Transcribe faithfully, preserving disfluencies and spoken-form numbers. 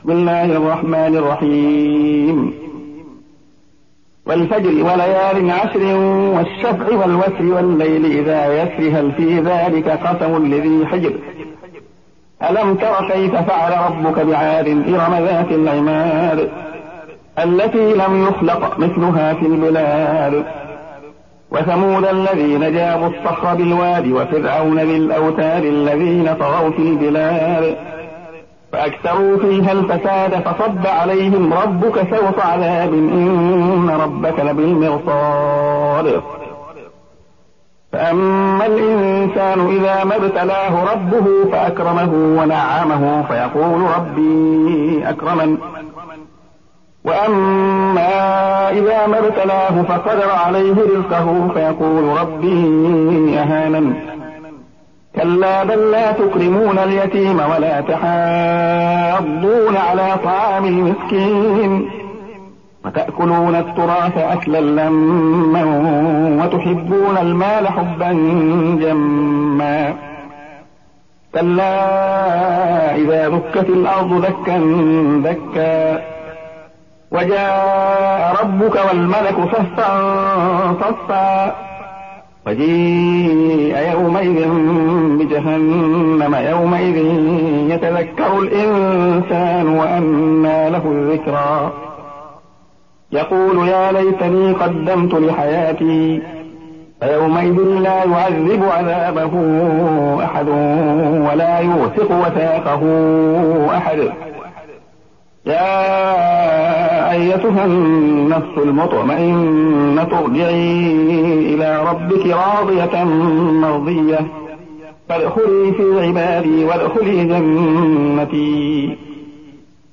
بسم الله الرحمن الرحيم والفجر وليال عشر والشفع والوتر والليل إذا يسر هل في ذلك قسم لذي حجر ألم تر كيف فعل ربك بعاد إرم ذات العماد التي لم يخلق مثلها في البلاد وثمود الذين جابوا الصخر بالواد وفرعون ذي الأوتاد الذين طغوا في البلاد فأكثروا فيها الفساد فصب عليهم ربك سوط عذاب إن ربك لبالمرصاد فأما الإنسان إذا ما ابتلاه ربه فأكرمه ونعمه فيقول ربي أكرمن وأما إذا ما ابتلاه فقدر عليه رزقه فيقول ربي أهانن كلا بل لا تكرمون اليتيم ولا تحاضون على طعام المسكين وتأكلون التراث أكلا لما وتحبون المال حبا جما كلا إذا دكت الأرض دكا دكا وجاء ربك والملك صفا صفا وجيء يومئذ بجهنم يومئذ يتذكر الإنسان وأنى له الذكرى يقول يا ليتني قدمت لحياتي فيومئذ لا يعذب عذابه أحد ولا يوثق وثاقه أحد يا أيتها النفس المطمئنة ارجعي إلى ربك راضية مرضية فادخلي في عبادي وادخلي جنتي